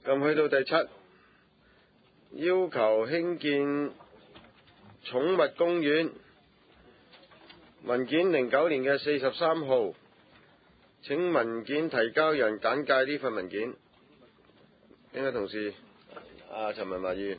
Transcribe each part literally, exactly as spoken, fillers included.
咁去到第七，要求興建寵物公園，文件零九年嘅四十三號，請文件提交人簡介呢份文件。邊位同事？啊，陳文華議員。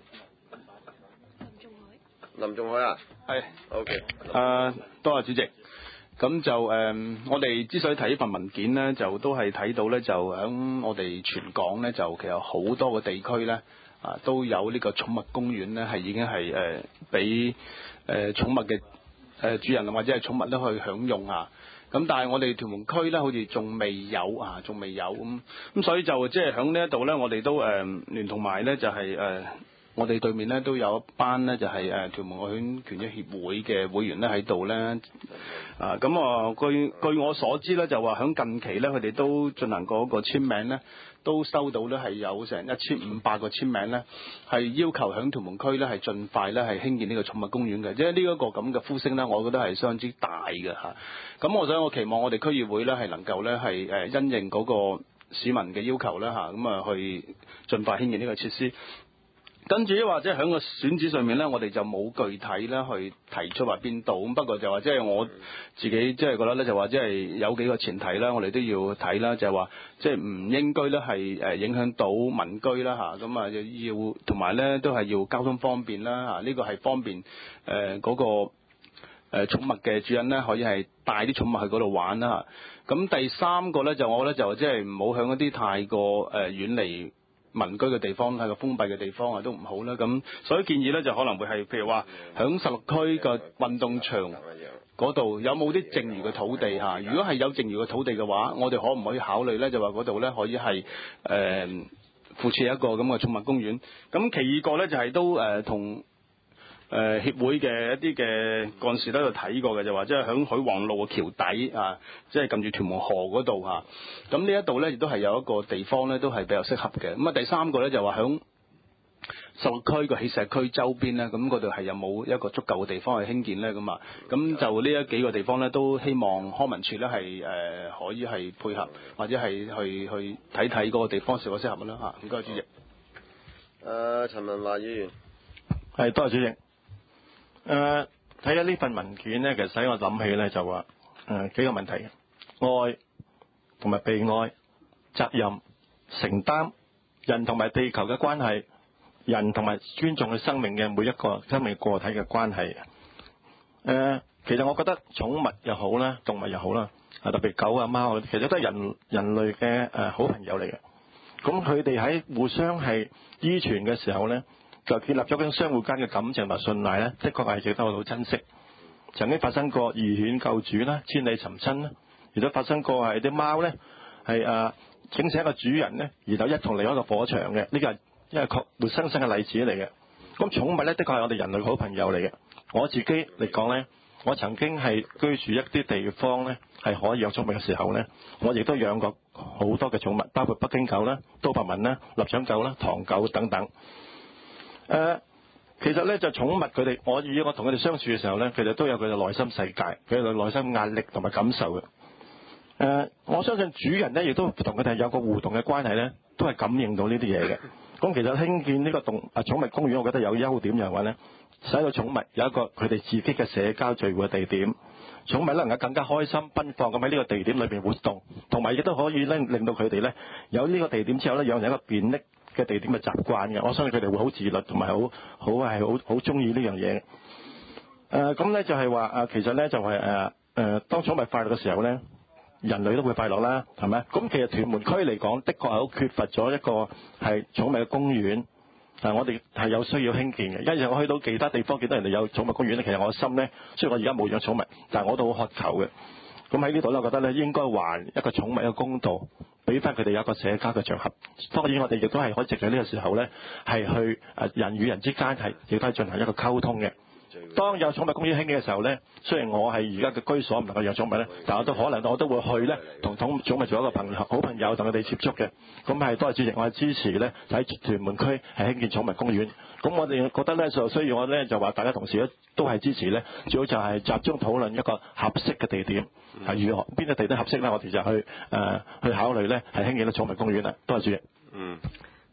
林仲海啊？ 係。 OK。 誒，多謝主席。咁就誒、呃，我哋之所以睇呢份文件呢，就都係睇到呢，就喺我哋全港呢，就其實好多個地區呢，啊，都有呢個寵物公園呢，係已經係誒俾誒寵物嘅誒、呃、主人或者係寵物咧去享用啊。咁但係我哋屯門區呢，好似仲未有啊，仲未有咁咁，所以就即係喺呢一度呢，我哋都誒、呃、聯同埋呢，就係、是、誒。呃我哋對面咧都有一班咧就係誒屯門愛犬權益協會嘅會員咧喺度咧，啊咁啊據據我所知咧就話喺近期咧佢哋都進行過一個簽名咧，都收到咧係有成一千五百個簽名咧，係要求喺屯門區咧係盡快咧係興建呢個寵物公園嘅，即係呢一個咁嘅呼聲咧，我覺得係相當之大嘅嚇。咁我想我期望我哋區議會咧係能夠咧係誒因應嗰個市民嘅要求咧嚇，咁啊去盡快興建呢個設施。跟住或者喺個選址上面咧，我哋就冇具體咧去提出話邊度咁。不過就話即係我自己即係覺得咧，就話即係有幾個前提啦，我哋都要睇啦，就係話即係唔應該咧係誒影響到民居啦嚇。咁啊要同埋咧都係要交通方便啦嚇。呢個係方便誒嗰個誒寵物嘅主人咧可以係帶啲寵物去嗰度玩啦嚇。咁第三個咧就我覺得就即係唔好響一啲太過誒遠離民居嘅地方，係個封閉嘅地方啊，都唔好啦。咁所以建議咧，就可能會係譬如話，響十六區嘅運動場嗰度有冇啲剩餘嘅土地嚇？如果係有剩餘嘅土地嘅話，我哋可唔可以考慮咧？就話嗰度咧可以係誒、呃、附設一個咁嘅寵物公園。咁其二個咧就係、是、都誒同誒協會嘅一啲嘅幹事喺度睇過嘅，就話即係響許皇路嘅橋底啊，即係近住屯門河嗰度嚇。咁呢一度咧亦都係有一個地方咧，都係比較適合嘅。咁啊第三個咧就話響十六區個起石區周邊咧，咁嗰度係有冇一個足夠嘅地方去興建咧？咁啊，咁就呢一幾個地方咧，都希望康文署咧係誒可以係配合，或者係去去睇睇嗰個地方是否適合啦嚇。唔該，主席。 誒，陳文華議員。 係，多謝主席。誒睇下呢份文件咧，其實使我諗起咧就話誒、呃、幾個問題嘅愛同埋被愛、責任、承擔、人同埋地球嘅關係、人同埋尊重佢生命嘅每一個生命個體嘅關係。誒、呃、其實我覺得寵物又好啦，動物又好啦，啊特別狗啊貓，其實都係人人類嘅誒、呃、好朋友嚟嘅。咁佢哋喺互相係依存嘅時候咧，就建立咗嗰種相互間嘅感情同信賴咧，的確係值得我好珍惜。曾經發生過義犬救主啦、千里尋親啦，亦都發生過係啲貓咧係誒請請一個主人咧，而就一同離開一個火場嘅，呢個係因為確活生生嘅例子嚟嘅。咁寵物咧，的確係我哋人類好朋友嚟嘅。我自己嚟講咧，我曾經係居住一啲地方咧係可以養寵物嘅時候咧，我亦都養過好多嘅寵物，包括北京狗啦、都柏文啦、臘腸狗啦、唐狗等等。誒、呃，其實咧就寵物佢哋，我以我同佢哋相處嘅時候咧，佢哋都有佢嘅內心世界，佢哋內心壓力同埋感受嘅。誒、呃，我相信主人咧亦都同佢哋有個互動嘅關係咧，都係感應到呢啲嘢嘅。咁其實興建呢個動啊寵物公園，我覺得有優點就係話咧，使到寵物有一個佢哋自己嘅社交聚會嘅地點，寵物能夠更加開心奔放咁喺呢個地點裏邊活動，同埋亦都可以咧令到佢哋咧有呢個地點之後咧養成一個便利嘅地點嘅習慣嘅。我相信佢哋會好自律同埋好好係好好中意呢樣嘢。誒咁咧就係話誒其實咧就係誒誒當寵物快樂嘅時候咧，人類都會快樂啦，係咪？咁其實屯門區嚟講，的確係好缺乏咗一個係寵物嘅公園。但係我哋係有需要興建嘅。因為我去到其他地方見到人哋有寵物公園咧，其實我心咧，雖然我而家冇養寵物，但係我都好渴求嘅。咁喺呢度咧，我覺得咧應該還一個寵物一個公道，俾翻佢哋有一個社交嘅場合。當然我哋亦都係可以藉住呢個時候咧，係去誒人與人之間係亦都係進行一個溝通嘅。當有寵物公園興嘅時候咧，雖然我係而家嘅居所唔能夠養寵物咧，但我都可能我都會去咧，同寵寵物做一個朋友好朋友，同佢哋接觸嘅。咁係多謝主席，我係支持咧喺屯門區係興建寵物公園。咁我哋覺得咧就需要我咧就話大家同事咧都係支持咧，最好就係集中討論一個合適嘅地點係如何邊個地點合適咧，我哋就去誒、呃、去考慮咧係興建咗寵物公園啦。多謝主席。 嗯，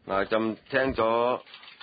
嗱，咁聽咗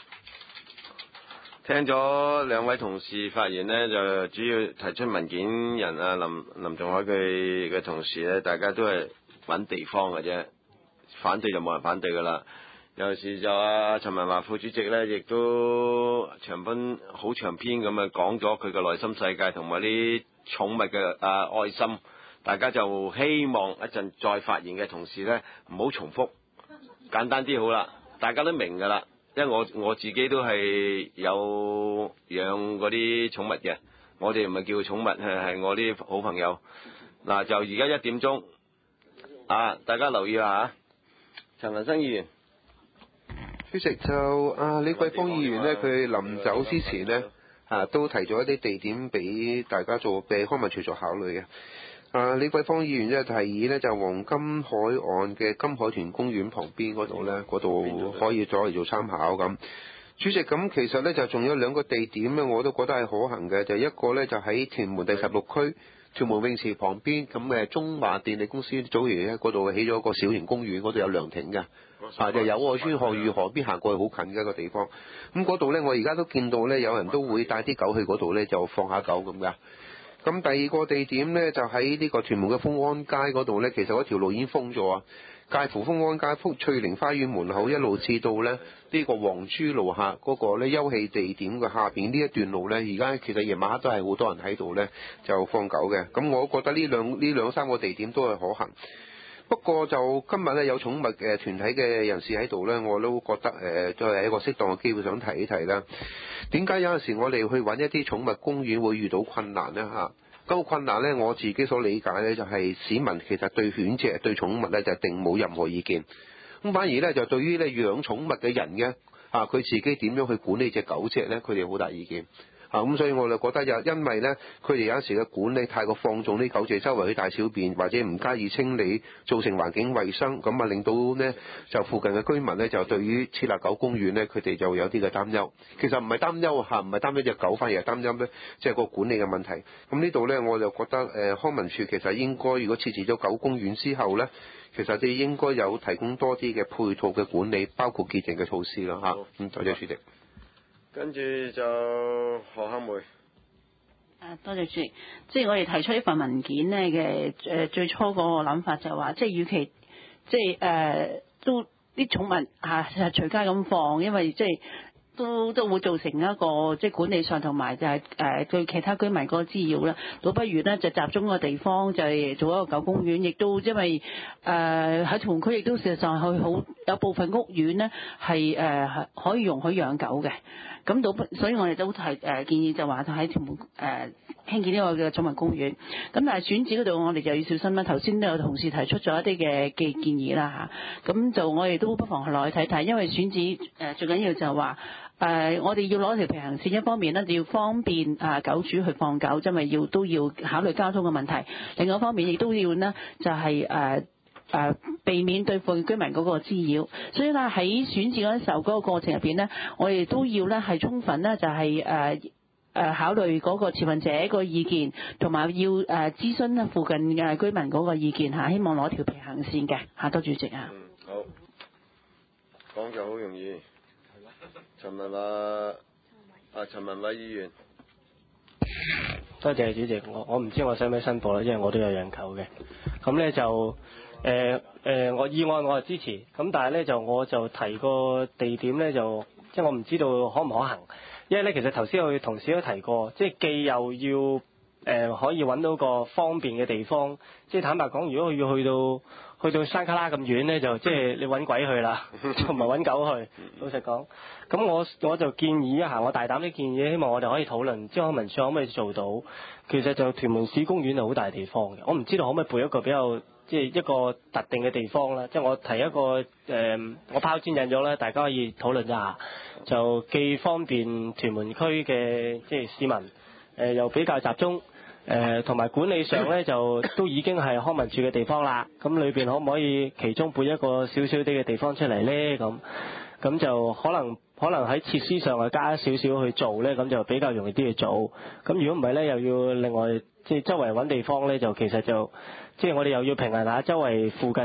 聽咗兩位同事發言呢，就主要提出文件人啊林林仲海佢嘅同事咧，大家都係揾地方嘅啫，反對就冇人反對噶啦。有時就啊陳文華副主席咧，亦都長篇好長篇咁啊講咗佢嘅內心世界同埋啲寵物嘅啊愛心，大家就希望一陣再發言嘅同事咧唔好重複，簡單啲好啦，大家都明噶啦，因為我我自己都係有養嗰啲寵物嘅，我哋唔係叫寵物，係係我啲好朋友。嗱，就而家一點鐘啊，大家留意下陳文生議員。 主席，就啊李桂芳議員呢，佢臨走之前呢，啊都提咗一啲地點俾大家做，俾康文署做考慮嘅。啊李桂芳議員呢，提議呢，就黃金海岸嘅金海豚公園旁邊嗰度呢，嗰度可以攞嚟做參考咁。主席，咁其實呢，就仲有兩個地點呢，我都覺得係可行嘅，就一個呢，就喺屯門第十六區屯門泳池旁邊，咁嘅中華電力公司早年咧嗰度起咗個小型公園，嗰度有涼亭嘅，啊就友愛村河御河邊行過去好近嘅一個地方。咁嗰度咧，我而家都見到咧，有人都會帶啲狗去嗰度咧，就放下狗咁噶。咁第二個地點咧，就喺呢個屯門嘅豐安街嗰度咧，其實嗰條路已經封咗啊。介乎豐安街福翠玲花園門口一路至到咧呢個黃珠路下嗰個咧休憩地點嘅下邊呢一段路咧，而家其實夜晚黑都係好多人喺度咧就放狗嘅。咁我覺得呢兩呢兩三個地點都係可行。不過就今日咧有寵物嘅團體嘅人士喺度咧，我都覺得誒都係一個適當嘅機會想提一提啦。點解有陣時我哋去揾一啲寵物公園會遇到困難呢？嚇？咁個困難呢，我自己所理解呢，就係市民其實對犬隻、對寵物呢，就定冇任何意見。咁反而呢，就對於呢養寵物嘅人嘅啊，佢自己點樣去管理隻狗隻呢，佢哋好大意見。啊，咁所以我就覺得又因為呢，佢哋有陣時嘅管理太過放縱啲狗隻周圍去大小便，或者唔加以清理，造成環境衛生，咁啊令到呢就附近嘅居民呢，就對於設立狗公園呢，佢哋就有啲嘅擔憂。其實唔係擔憂嚇，唔係擔憂隻狗，反而係擔憂呢，即係個管理嘅問題。咁呢度呢，我就覺得誒康文署其實應該如果設置咗狗公園之後呢，其實你應該有提供多啲嘅配套嘅管理，包括潔淨嘅措施啦嚇。嗯，多謝主席。 跟住就何香梅。誒， 多謝主席。即係我哋提出呢份文件呢嘅誒最初嗰個諗法就係話，即係與其即係誒都啲寵物啊隨街咁放，因為即係都都會造成一個即係管理上同埋就係誒對其他居民嗰個滋擾啦。倒不如呢就集中個地方就係做一個狗公園，亦都因為誒喺屯門區亦都事實上係好有部分屋苑呢係誒可以容許養狗嘅。咁到，所以我哋都係誒、呃、建議就話喺屯門誒興建呢個嘅寵物公園。咁但係選址嗰度，我哋就要小心啦。頭先都有同事提出咗一啲嘅嘅建議啦嚇。咁就我哋都不妨落去睇睇，因為選址誒、呃、最緊要就係話誒，我哋要攞條平衡線，一方面呢，就要方便啊、呃、狗主去放狗，因為要都要考慮交通嘅問題。另外一方面亦都要呢，就係、是、誒。呃誒、呃、避免對附近居民嗰個滋擾，所以咧喺選址嗰陣時候嗰個過程入邊呢，我哋都要咧係充分咧就係誒誒考慮嗰個持份者個意見，同埋要誒諮詢咧附近嘅居民嗰個意見嚇，希望攞條平衡線嘅嚇，多主席啊。 嗯，好，講就好容易。陳文華，啊陳文偉議員。 多謝主席，我我唔知我使唔使申報啦，因為我都有養狗嘅，咁咧就。誒、呃、誒、呃，我議案我係支持，咁但係咧就我就提個地點咧就，即係我唔知道可唔可行，因為咧其實頭先我同事都提過，即係既又要誒、呃、可以揾到個方便嘅地方，即係坦白講，如果佢要去到去到山卡拉咁遠咧，就即係你揾鬼去啦，就唔係揾狗去。老實講，咁我我就建議一下，我大膽啲建議，希望我哋可以討論，即係康文署可唔可以做到？其實就屯門市公園係好大地方嘅，我唔知道可唔可以配一個比較。即係一個特定嘅地方啦，即係我提一個誒、呃，我拋磚引玉咧，大家可以討論一下，就既方便屯門區嘅即係市民，誒、呃、又比較集中，誒同埋管理上咧就都已經係康文署嘅地方啦。咁裏邊可唔可以其中撥一個少少啲嘅地方出嚟咧？咁咁就可能可能喺設施上啊加少少去做咧，咁就比較容易啲去做。咁如果唔係咧，又要另外即係周圍揾地方咧，就其實就。即係我哋又要平衡下周圍附近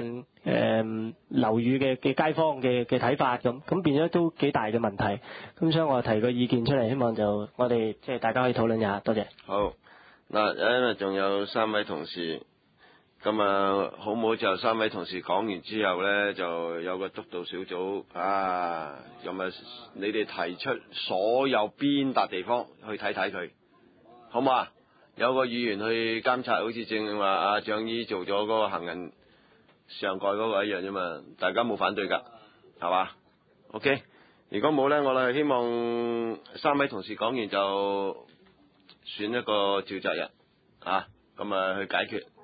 誒樓宇嘅嘅街坊嘅嘅睇法咁，咁變咗都幾大嘅問題。咁所以我提個意見出嚟，希望就我哋即係大家可以討論一下。多謝。 好，嗱，因為仲有三位同事，咁啊，好唔好就三位同事講完之後咧，就有個督導小組啊，咁啊，你哋提出所有邊笪地方去睇睇佢，好唔好啊？有個議員去監察，好似正話阿蔣姨做咗嗰個行人上蓋嗰個一樣啫嘛，大家冇反對㗎，係嘛 ？OK， 如果冇咧，我哋希望三位同事講完就選一個召集人啊，咁啊去解決，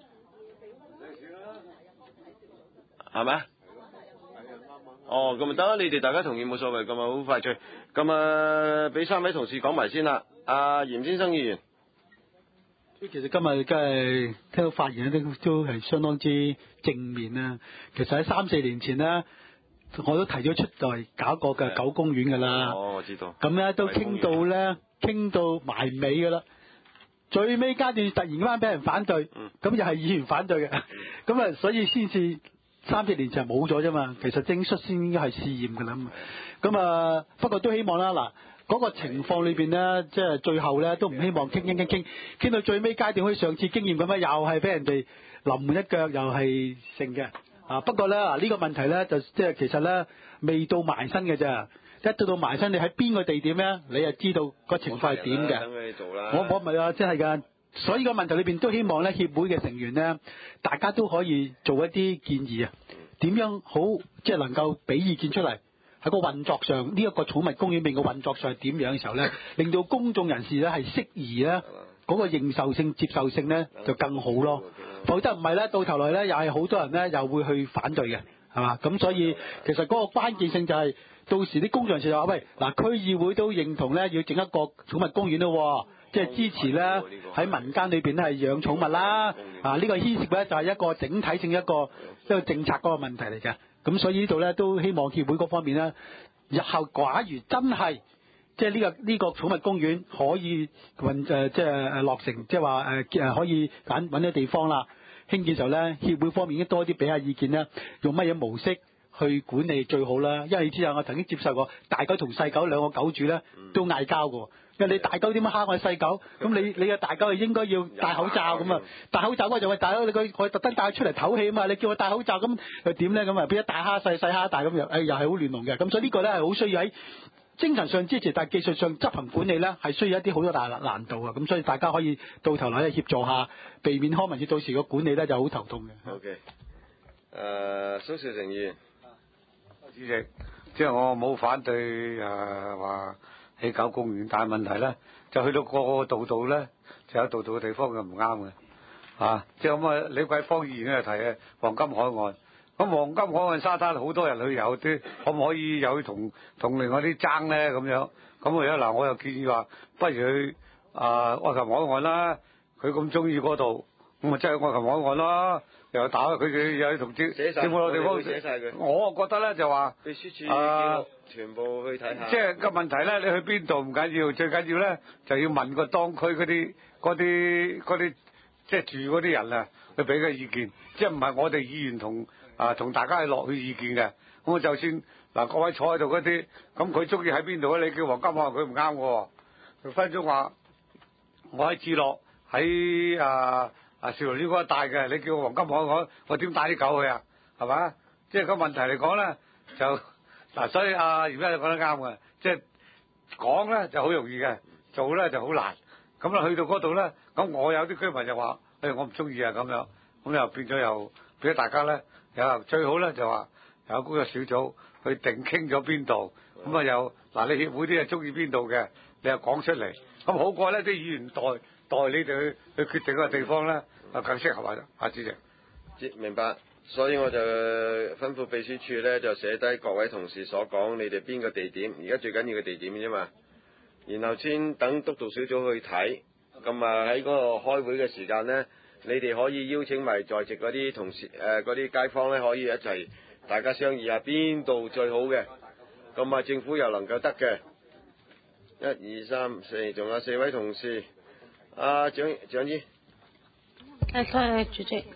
係咪？哦，咁咪得啦，你哋大家同意冇所謂，咁啊好快脆，咁啊俾三位同事講埋先啦。阿嚴先生議員。 其實今日梗係聽到發言都都係相當之正面啦。其實喺三四年前呢，我都提咗出嚟搞過嘅九公園㗎啦。 哦，我知道。 咁咧都傾到咧，傾到埋尾㗎啦。最尾階段突然間俾人反對，咁、嗯、又係議員反對嘅，咁啊所以先至三四年前冇咗啫嘛。其實徵率先應該係試驗㗎啦。咁啊不過都希望啦嗱。嗰個情況裏邊呢，即係最後呢，都唔希望傾傾傾傾，傾到最尾階段，好似上次經驗咁樣，又係俾人哋臨門一腳，又係成嘅。啊，不過呢，呢、呢個問題呢，就即係其實呢，未到埋身嘅咋，一到到埋身，你喺邊個地點呢，你就知道個情況係點嘅。 等佢做啦。 我我唔係啊，即係㗎。所以個問題裏邊都希望呢，協會嘅成員呢，大家都可以做一啲建議啊，點樣好即係能夠俾意見出嚟。喺個運作上，呢、這、一個寵物公園邊嘅運作上係點樣嘅時候咧，令到公眾人士咧係適宜咧，嗰、那個認受性、接受性咧就更好咯。否則唔係咧，到頭來咧又係好多人咧又會去反對嘅，係嘛？咁所以其實嗰個關鍵性就係、是、到時啲公眾人士就話：喂，嗱，區議會都認同咧要整一個寵物公園咯，即係支持咧喺民間裏邊咧係養寵物啦。啊，呢、這個牽涉咧就係一個整體性一個一個政策嗰個問題嚟嘅。咁所以呢度咧都希望協會嗰方面咧，日後假如真係即係呢個呢、呢個寵物公園可以運誒即係誒落成，即係話誒誒可以揀揾啲地方啦，興建時候咧，協會方面應該多啲俾下意見咧，用乜嘢模式去管理最好啦。因為你知啊，我曾經接受過大狗同細狗兩個狗主咧都嗌交嘅。因為你大狗點樣蝦我細狗？咁你你嘅大狗係應該要戴口罩咁啊！戴口罩我就話大佬，你佢我特登帶佢出嚟唞氣啊嘛！你叫我戴口罩咁又點咧？咁啊變咗大蝦細細蝦大咁又誒又係好亂龍嘅。咁所以呢個咧係好需要喺精神上支持，但係技術上執行管理咧係需要一啲好多大難度啊！咁所以大家可以到頭來協助下，避免康文署到時個管理咧就好頭痛嘅。 O K，誒蘇兆成議員， 主席，即係我冇反對誒話。起九公園，但係問題咧就去到個個度度咧，就有度度嘅地方就唔啱嘅，啊！即係咁啊，李桂芳議員咧提嘅黃金海岸，咁黃金海岸沙灘好多人去遊啲，可唔可以又去同同另外啲爭咧咁樣？咁我而家嗱，我又建議話，不如去啊愛琴海岸啦，佢咁中意嗰度，咁咪即係愛琴海岸啦。又打佢哋又去同政政府嘅地方寫晒佢，我覺得咧就話秘書處啊，全部去睇下。 即係個問題咧，你去邊度唔緊要，最緊要咧就要問個當區嗰啲嗰啲嗰啲即係住嗰啲人啊，去俾個意見。即係唔係我哋議員同啊同大家去落去意見嘅。咁我就算嗱各位坐喺度嗰啲，咁佢中意喺邊度咧？你叫黃金海岸佢唔啱喎。佢分鐘話我喺置樂喺啊。啊！少龍呢個帶嘅，你叫黃金海岸，我點帶啲狗去啊？係嘛？即係個問題嚟講咧，就嗱、啊，所以啊，而家你講得啱嘅，即係講咧就好容易嘅，做咧就好難。咁啊，去到嗰度咧，咁我有啲居民就話：誒、哎，我唔中意啊咁樣。咁又變咗又變咗大家咧，又最好咧就話有嗰個小組去定傾咗邊度。咁啊又嗱，你協會啲係中意邊度嘅，你又講出嚟。咁好過咧啲議員代。代你哋去去決定個地方咧，啊更適合啊！啊，主席， 明白。所以我就吩咐秘書處咧，就寫低各位同事所講，你哋邊個地點，而家最緊要嘅地點啫嘛。然後先等督導小組去睇，咁啊喺嗰個開會嘅時間咧，你哋可以邀請埋在席嗰啲同事誒嗰啲街坊咧，可以一齊大家商議下邊度最好嘅，咁啊政府又能夠得嘅。一二三四，仲有四位同事。啊，蔣蔣姨， 誒，多謝主席。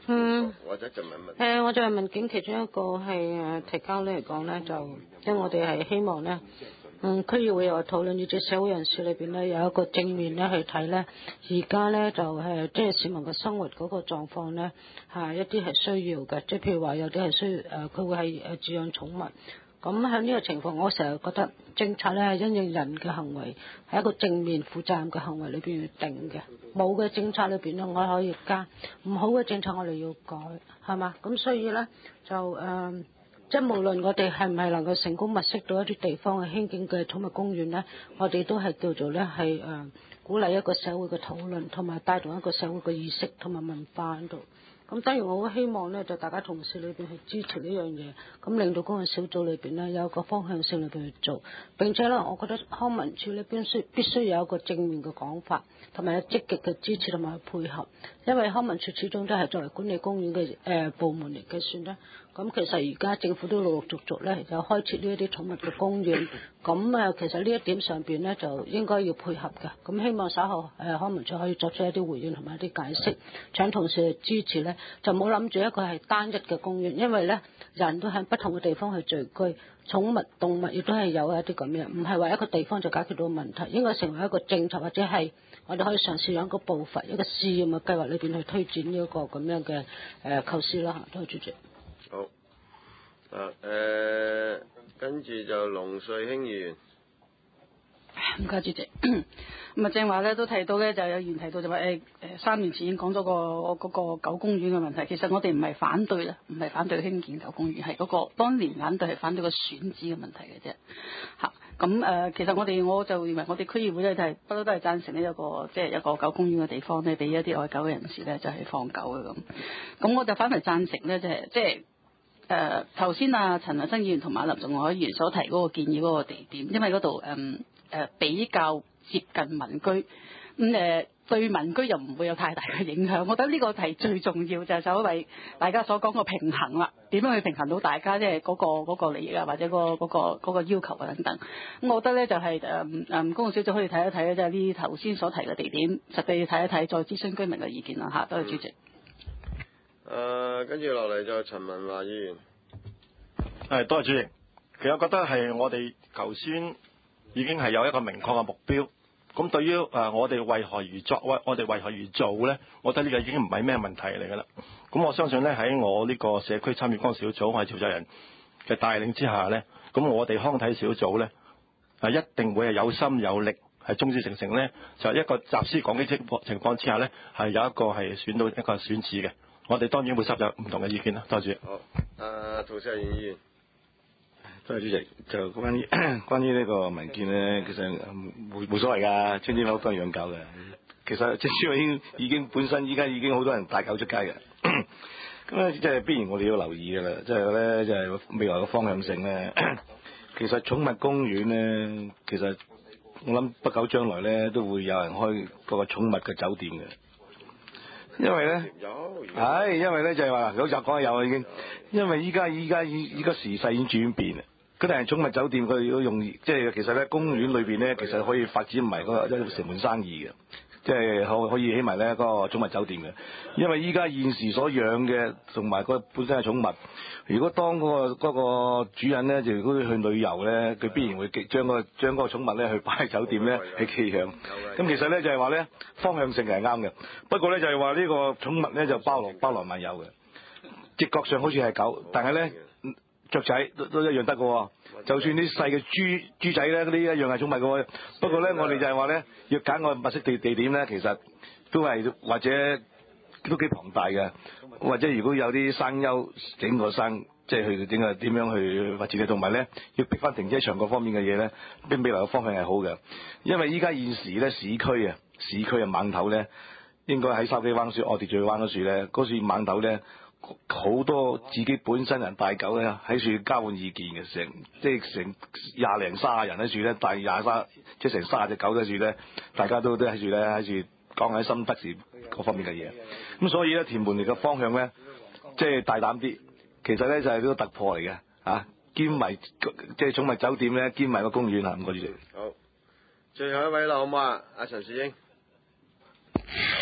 嗯， 或者就問問。 誒，我就係文件其中一個係誒提交咧嚟講咧，就即係我哋係希望咧，嗯，區議會有討論，以至社會人士裏邊咧有一個正面咧去睇咧，而家咧就係即係市民嘅生活嗰個狀況咧，係一啲係需要嘅，即係譬如話有啲係需要誒，佢會係誒飼養寵物。咁喺呢個情況，我成日覺得政策咧係因應人嘅行為，係一個正面負責任嘅行為裏邊要定嘅。冇嘅政策裏邊咧，我可以加；唔好嘅政策我哋要改，係嘛？咁所以咧就誒、呃，即係無論我哋係唔係能夠成功物色到一啲地方去興建嘅寵物公園咧，我哋都係叫做咧係誒鼓勵一個社會嘅討論，同埋帶動一個社會嘅意識同埋文化喺度。咁當然我好希望咧，就大家同事裏邊去支持呢樣嘢，咁令到嗰個小組裏邊咧有一個方向性裏邊去做。並且咧，我覺得康文署咧必須必須有一個正面嘅講法，同埋有積極嘅支持同埋配合。因為康文署始終都係作為管理公園嘅誒部門嚟計算咧。咁其實而家政府都陸陸續續咧就開設呢一啲寵物嘅公園。咁啊，其實呢一點上邊咧就應該要配合嘅。咁希望稍後誒康文署可以作出一啲回應同埋一啲解釋，請同事支持咧，就冇諗住一個係單一嘅公園，因為咧人都喺不同嘅地方去聚居，寵物動物亦都係有一啲咁樣，唔係話一個地方就解決到問題，應該成為一個政策或者係我哋可以嘗試用一個步伐、一個試驗嘅計劃裏邊去推展呢一個咁樣嘅誒構思啦嚇。多謝主席。 好。啊誒、呃，跟住就龍瑞興議員。 唔該主席，咁啊正話咧都提到咧，就有議員提到就話誒誒三年前已經講咗個嗰個狗公園嘅問題。其實我哋唔係反對啦，唔係反對興建狗公園，係嗰個當年反對係反對個選址嘅問題嘅啫。嚇咁誒，其實我哋我就認為我哋區議會咧就係不嬲都係贊成呢一個即係、就是、一個狗公園嘅地方咧，俾一啲愛狗嘅人士咧就係、是、放狗嘅咁。咁我就反為贊成咧，就係即係誒頭先啊陳文生議員同埋林仲海議員所提嗰個建議嗰個地點，因為嗰度誒。誒比較接近民居，咁、嗯、誒對民居又唔會有太大嘅影響。我覺得呢個係最重要，就係、是、所謂大家所講個平衡啦。點樣去平衡到大家即係嗰個嗰、那個利益啊，或者、那個嗰、那個嗰、那個要求啊等等。咁我覺得咧就係誒誒公共小組可以睇一睇咧，即係呢頭先所提嘅地點，實際睇一睇，再諮詢居民嘅意見啦嚇。多謝主席。誒、 呃，跟住落嚟就陳文華議員。 係，多謝主席。其實我覺得係我哋頭先已經係有一個明確嘅目標。咁對於誒我哋為何而作，我我哋為何而做咧？我覺得呢個已經唔係咩問題嚟㗎啦。咁我相信咧喺我呢個社區參與工作小組，我係召集人嘅帶領之下咧，咁我哋康體小組咧係一定會係有心有力，係眾志成城咧，就係一個集思廣益情況情況之下咧，係有一個係選到一個選址嘅。我哋當然會收集唔同嘅意見啦。多謝。 好，誒涂石議員。 多謝主席。就關於關於呢個文件咧，其實冇冇所謂㗎，青天貓都係養狗嘅。其實即係已經已經本身依家已經好多人帶狗出街嘅。咁咧即係必然我哋要留意㗎啦，即係咧就係未來嘅方向性咧。其實寵物公園咧，其實我諗不久將來咧都會有人開嗰個寵物嘅酒店嘅。因為咧，係因為咧就係話老實講有啊已經，因為依家依家依依家時勢已經轉變啦。嗰啲係寵物酒店，佢都用即係其實咧公園裏邊咧，其實可以發展埋嗰個一成門生意嘅，即係可可以起埋咧嗰個寵物酒店嘅。因為依家現時所養嘅同埋個本身係寵物，如果當嗰個嗰個主人咧就如果去旅遊咧，佢必然會將個將嗰個寵物咧去擺喺酒店咧去寄養。咁其實咧就係話咧方向性係啱嘅，不過咧就係話呢個寵物咧就包羅包羅萬有嘅，直覺上好似係狗，但係咧雀仔都都一樣得嘅，就算啲細嘅豬豬仔咧嗰啲一樣係寵物嘅。不過咧我哋就係話咧要揀個物色地地點咧，其實都係或者都幾龐大嘅，或者如果有啲山丘整個山。即係去整個點樣去發展嘅，同埋咧要逼翻停車場各方面嘅嘢咧，俾未來嘅方向係好嘅。因為依家現時咧市區啊，市區嘅碼頭咧，應該喺筲箕灣樹、我哋最灣嗰樹咧，嗰樹碼頭咧好多自己本身人帶狗咧喺樹交換意見嘅，成即係成廿零卅人喺樹咧，帶廿三即係成卅隻狗喺樹咧，大家都都喺樹咧喺樹講緊心得事各方面嘅嘢。咁所以咧屯門嚟嘅方向咧，即係大膽啲。其實咧就係呢個突破嚟嘅，嚇兼埋即係寵物酒店咧，兼埋個公園啊！唔該主席。 好，最後一位啦，好唔好啊？阿陳士英。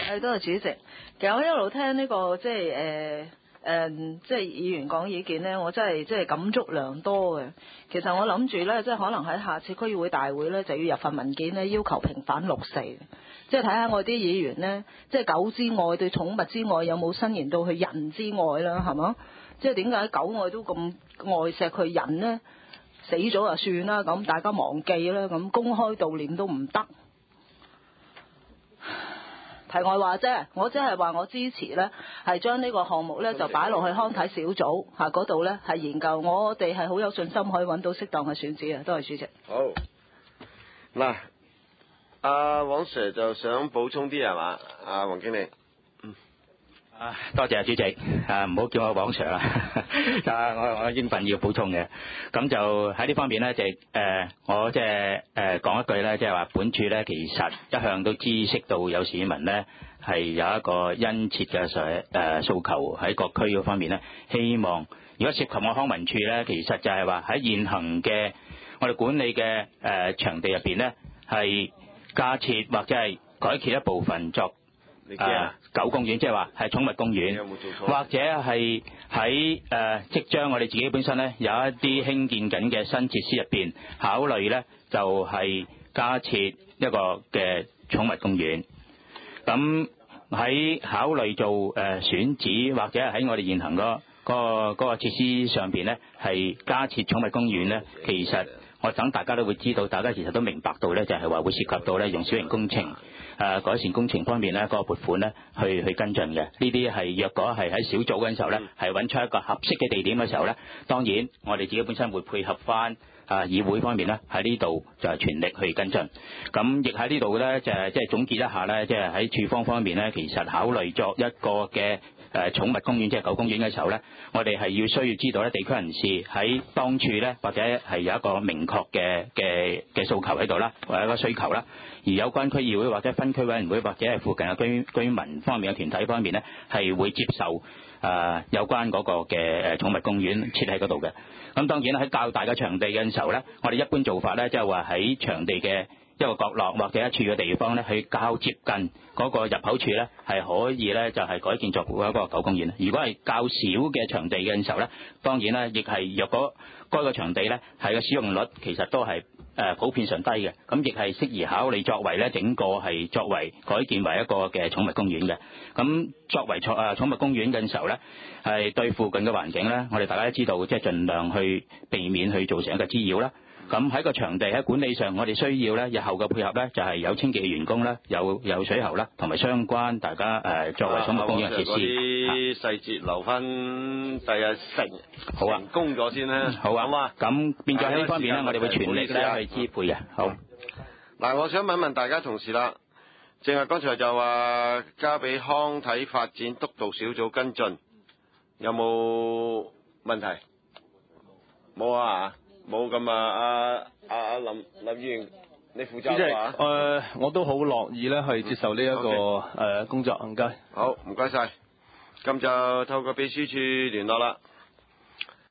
係多謝主席。其實我一路聽呢、這個即係誒誒，即係議員講意見咧，我真係即係感觸良多嘅。其實我諗住咧，即係可能喺下次區議會大會咧，就要入份文件咧，要求平反六四。即係睇下我啲議員咧，即係狗之愛對寵物之愛有冇伸延到去人之愛啦，係嘛？即係點解狗愛都咁愛錫佢，人咧死咗就算啦，咁大家忘記啦，咁公開悼念都唔得。題外話啫，我即係話我支持咧，係將呢個項目咧就擺落去康體小組嚇嗰度咧係研究，我哋係好有信心可以揾到適當嘅選址嘅。多謝主席。 好，嗱。阿黃 Sir 就想補充啲係嘛？阿黃經理， 嗯，啊多謝主席，啊唔好叫我黃 Sir 啦，啊我我應份要補充嘅，咁就喺呢方面咧，就誒、呃、我即係誒講一句咧，即係話本處咧其實一向都知悉到有市民咧係有一個殷切嘅誒誒訴求喺各區嗰方面咧，希望如果涉及我康文署咧，其實就係話喺現行嘅我哋管理嘅誒、呃、場地入邊咧係。加設或者係改設一部分作誒、呃、狗公園，即係話係寵物公園，有冇做錯？或者係喺誒即將我哋自己本身咧有一啲興建緊嘅新設施入邊，考慮咧就係、是、加設一個嘅寵物公園。咁喺考慮做誒、呃、選址或者係喺我哋現行嗰、那個嗰、那個設施上邊咧，係加設寵物公園咧，其實。我等大家都會知道，大家其實都明白到咧，就係話會涉及到咧用小型工程、誒、呃、改善工程方面咧嗰個撥款咧去去跟進嘅。呢啲係若果係喺小組嗰陣時候咧，係揾出一個合適嘅地點嘅時候咧，當然我哋自己本身會配合翻啊議會方面咧喺呢度就係全力去跟進。咁亦喺呢度咧就係即係總結一下咧，即係喺處方方面咧，其實考慮作一個嘅。誒寵物公園即係狗公園嘅時候咧，我哋係要需要知道咧，地區人士喺當處咧，或者係有一個明確嘅嘅嘅訴求喺度啦，或者一個需求啦。而有關區議會或者分區委員會或者係附近嘅居居民方面嘅團體方面咧，係會接受誒、呃、有關嗰個嘅誒寵物公園設喺嗰度嘅。咁當然喺較大嘅場地嘅時候咧，我哋一般做法咧，即係話喺場地嘅一個角落或者一處嘅地方咧，去較接近嗰個入口處咧，係可以咧就係、是、改建作一個狗公園。如果係較少嘅場地嘅時候咧，當然咧亦係若果該個場地咧係個使用率其實都係誒普遍上低嘅，咁亦係適宜考慮作為咧整個係作為改建為一個嘅寵物公園嘅。咁作為寵誒寵物公園嘅時候咧，係對附近嘅環境咧，我哋大家都知道，即係盡量去避免去造成一個滋擾啦。咁喺個場地喺管理上，我哋需要咧日後嘅配合咧，就係有清潔嘅員工啦，有有水喉啦，同埋相關大家誒作為寵物公園嘅設施。 啲細節留翻第日成好啊， 成功咗先啦。 好啊，咁變咗喺呢方面咧，我哋會全力咧去支配嘅。好。 嗱，我想問問大家同事啦，正係剛才就話交俾康體發展督導小組跟進，有冇問題？冇啊。冇咁啊！阿阿阿林林議員，你負責嘅話， 誒、呃，我都好樂意咧去接受呢、這、一個誒、 嗯 okay. 呃、工作，唔該。 好，唔該晒。咁就透過秘書處聯絡啦。